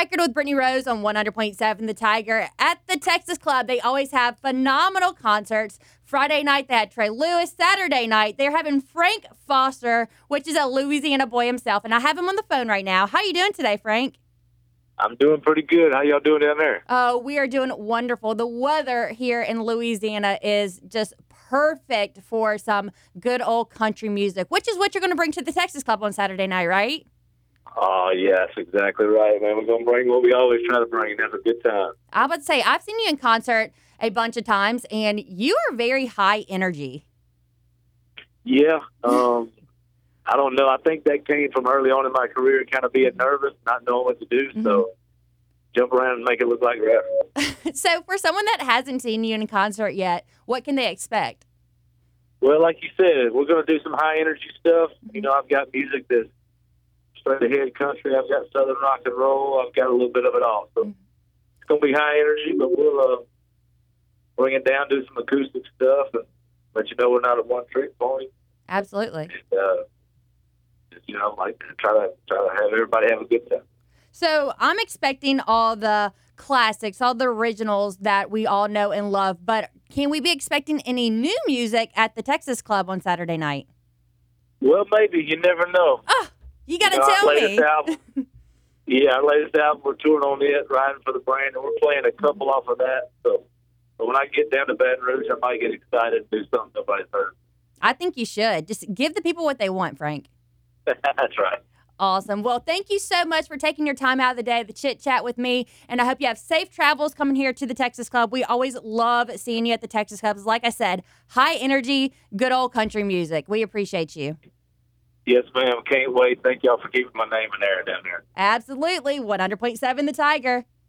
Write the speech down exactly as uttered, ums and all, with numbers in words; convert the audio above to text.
Record with Brittany Rose on one hundred point seven The Tiger. At the Texas Club, they always have phenomenal concerts. Friday night, they had Trey Lewis. Saturday night, they're having Frank Foster, which is a Louisiana boy himself. And I have him on the phone right now. How you doing today, Frank? I'm doing pretty good. How y'all doing down there? Oh, we are doing wonderful. The weather here in Louisiana is just perfect for some good old country music, which is what you're going to bring to the Texas Club on Saturday night, right? Oh, yes, exactly right, man. We're going to bring what we always try to bring, and have a good time. I would say I've seen you in concert a bunch of times, and you are very high energy. Yeah, um, I don't know. I think that came from early on in my career, kind of being nervous, not knowing what to do, mm-hmm. so jump around and make it look like rap. So for someone that hasn't seen you in concert yet, what can they expect? Well, like you said, we're going to do some high-energy stuff. You know, I've got music that's straight ahead country. I've got southern rock and roll. I've got a little bit of it all. So it's going to be high energy, but we'll uh, bring it down, do some acoustic stuff, and let you know we're not a one-trick pony. Absolutely. And, uh, you know, like try to try to have everybody have a good time. So I'm expecting all the classics, all the originals that we all know and love, but can we be expecting any new music at the Texas Club on Saturday night? Well, maybe. You never know. Oh, you got to you know, tell our me. Album, yeah, our latest album, we're touring on it, riding for the brand, and we're playing a couple off of that. So but when I get down to Baton Rouge, I might get excited and do something nobody's heard. I think you should. Just give the people what they want, Frank. That's right. Awesome. Well, thank you so much for taking your time out of the day to chit chat with me. And I hope you have safe travels coming here to the Texas Club. We always love seeing you at the Texas Clubs. Like I said, high energy, good old country music. We appreciate you. Yes, ma'am. Can't wait. Thank y'all for keeping my name in there down there. Absolutely. one hundred point seven The Tiger.